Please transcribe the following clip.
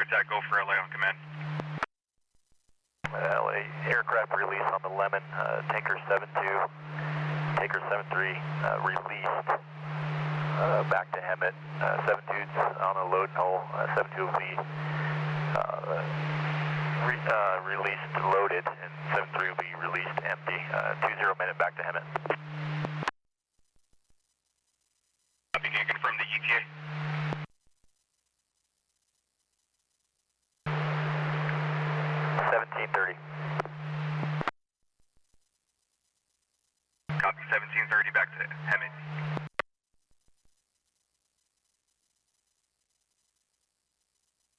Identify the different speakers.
Speaker 1: contact, go for LA on command.
Speaker 2: LA aircraft release on the Lemon, tanker 72, tanker 73 released back to Hemet. 72's on a load hole. 72 will be released loaded, and 73 will be released empty. 20 minute back to Hemet.
Speaker 1: You can confirm the ETA. Copy, 1730 back to Hemet.